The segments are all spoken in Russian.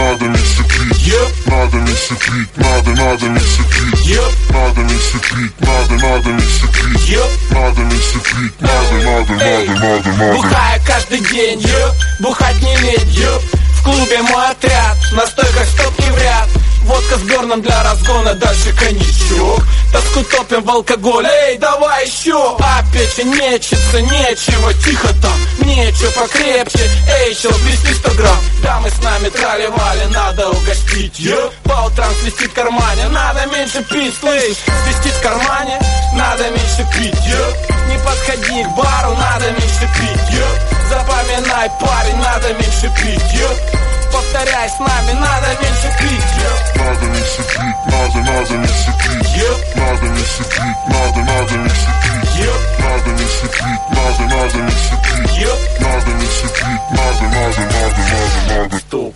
надо меньше пить, надо меньше пить, надо меньше пить, надо меньше пить, надо меньше пить, надо меньше пить, надо. Бухая каждый день, бухать не лень, в клубе мой отряд, на стойках стопки в ряд. Водка с берном для разгона, дальше коньячок. Тоску топим в алкоголь, эй, давай еще. А печень мечется, нечего, тихо там. Нечего покрепче, эй, чел, 200 грамм. Дамы с нами трали-вали, надо угостить, по утрам свистит в кармане, надо меньше пить, слышь. Свистит в кармане, надо меньше пить, не подходи к бару, надо меньше пить, запоминай, парень, надо меньше пить, повторяй с нами, надо меньше пить, надо меньше пить, надо меньше пить, надо меньше пить, надо меньше пить, надо меньше пить, надо меньше пить, надо меньше пить, надо. Стоп.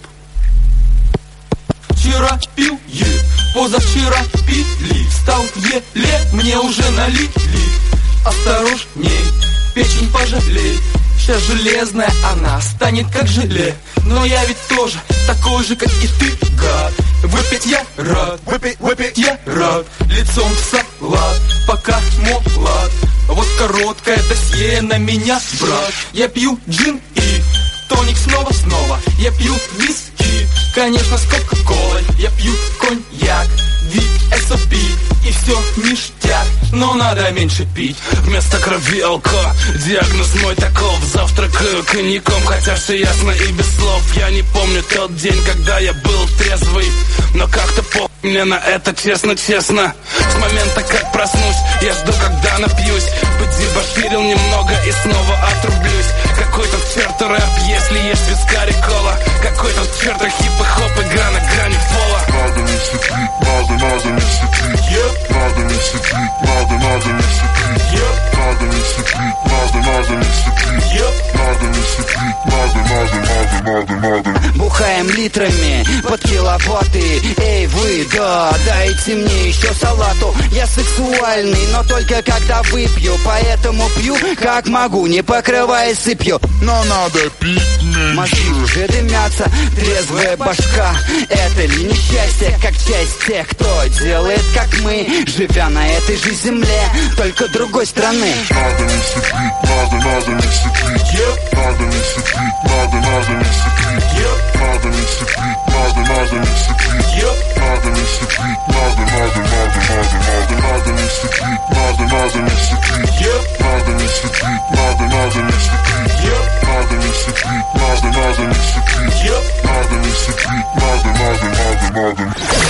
Вчера пил, позавчера пили, стал еле, мне уже налили. Осторожней, печень пожалей. Сейчас железная она станет как желе. Но я ведь тоже такой же, как и ты, гад. Выпить я рад, выпить я рад. Лицом в салат, пока молод. Вот короткое досье на меня, брат. Я пью джин и тоник снова. Я пью виски, конечно, с кока-колой. Я пью коньяк, VSOP, и все ништяк. Но надо меньше пить. Вместо крови алко, диагноз мой таков. Завтракаю коньяком, хотя все ясно и без слов. Я не помню тот день, когда я был трезвый, но как-то мне на это честно. С момента, как проснусь, я жду, когда напьюсь. Подзебоширил немного и снова отрублюсь. Какой-то в черту рэп, если есть вискарь и кола. Какой-то в черту хип-хоп, игра на грани фола. Надо меньше пить, надо меньше пить, надо меньше пить, надо меньше пить, надо меньше пить, надо меньше пить, надо меньше пить, надо. Бухаем литрами под киловатты. Эй, вы, да, дайте мне еще салату. Я сексуальный, но только когда выпью. Поэтому пью, как могу, не покрываясь сыпью. Но надо пить меньше. Мозги уже дымятся, трезвая башка. Это ли несчастье, как часть тех, кто делает, как мы, живя на этой же земле, только другой страны. Надо меньше пить, надо меньше пить, надо меньше пить, надо меньше пить, надо меньше пить, надо меньше пить, надо меньше пить, надо меньше пить, надо меньше пить, надо меньше пить, надо меньше пить, надо меньше пить, надо меньше пить, надо меньше пить, надо.